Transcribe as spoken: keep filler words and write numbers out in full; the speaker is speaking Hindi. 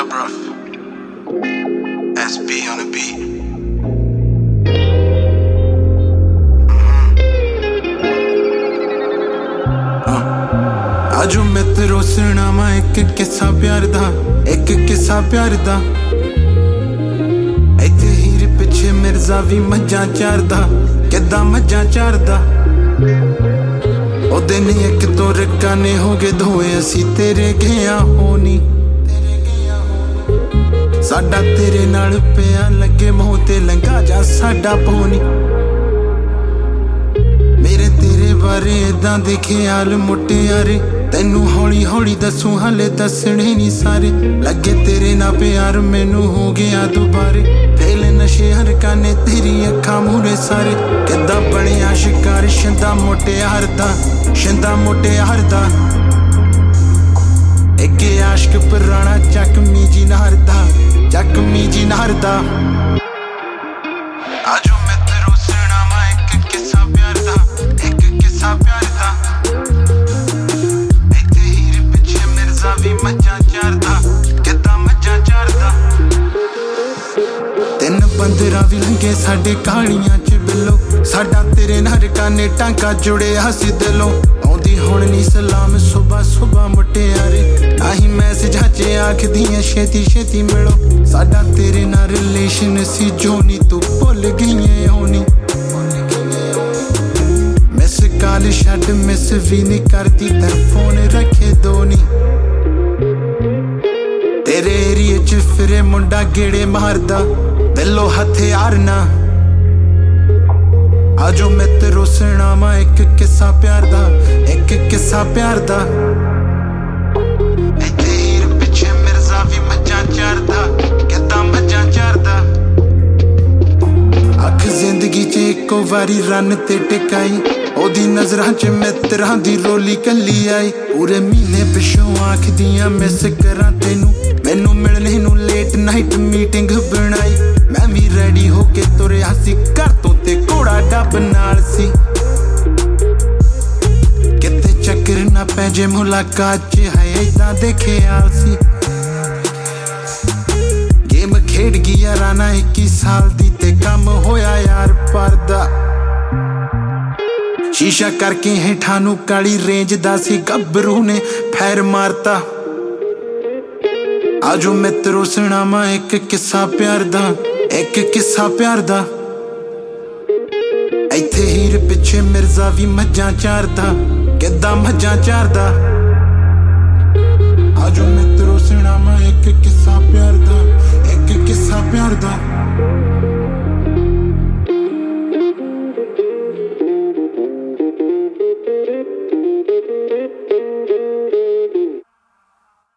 Yeah, bro. S B on the beat. आजो मैं तेरो सुनावा एक किस्सा प्यार दा, एक किस्सा प्यार दा। इत्थे हीर पिछे मिर्जा भी मज्जां चारदा, किद्दां मज्जां चारदा। ओ दिन एक तो रकाने हो गए दोए, असी तेरे गया होनी। साडा तेरे नाल पिया लगे मोह ते लंघा जा साडा पौनी। मेरे तेरे बारे इदां दे ख्याल मुटियारे, तैनू हौली हौली दसू हाले दसने नहीं सारे। लगे तेरे ना प्यार मैनू हो गया दुबारे, फेल नशे हरकाने तेरी अखा मूरे सारे। किद्दां बनिया शिकार शिंदा मुटियार दा, शिंदा मुटियार दा। एक आशिक पुराना चकमी जी नारदा, चकमी जी नारदा। आजो मैं तेरो सुनावा एक किस्सा प्यार दा, एक किस्सा प्यार दा। इत्थे हीर पिछे मिर्जा भी मज्जां चारदा, किद्दां मज्जां चारदा। तिन बंदरा भी लंघे साडे कहानियां च बिल्लो, साडा तेरे नाल काने टांका जुड़े हसी दिलों। आउंदी हुण नी सलाम सुबह सुबह मुटियारे, आही मैसेजां च आखदियां छेती छेती मिलो। साडा तेरे नाल रिलेशन सी जोनी, तू भुल गई होनी। मिस कॉल छड्ड मिस भी नी करदी, तर फोन रखे दो नी। तेरे एरिए च फिरे मुंडा गेड़े मारदा, दिलों हथियार ना। आजो मैं तेरो सुनावा एक किस्सा प्यार दा, एक किस्सा प्यार दा। इत्थे हीर पिछे मिर्जा भी मज्जां चारदा, किद्दां मज्जां चारदा। अख जिंदगी च इक्को वारी रन ते टिकाई, ओदी नजरां च मित्रां दी रोली कल्ली आई। पूरे महीने पिछों आखदियां मिस करां तेनू, मैनू मिलने नू लेट नाइट मीटिंग बनाई। मैं भी रेडी होके तुरिया सी घर तो ते घोड़ा डब नाल सी। किते चक्कर ना पै जे मुलाकात च है इदां दे ख्याल सी। गेम खेड गया राना इक्की साल दी, ते कम होया यार परदा। शीशा करके हेठां नू काली रेंज दा सी, गब्बरू ने फैर मारता। आजो मैं तेरो सुनावा एक किस्सा प्यार दा, एक किस्सा प्यार दा। इत्थे हीर पिछे मिर्जा भी मज्जां चारदा, किद्दां मज्जां चारदा।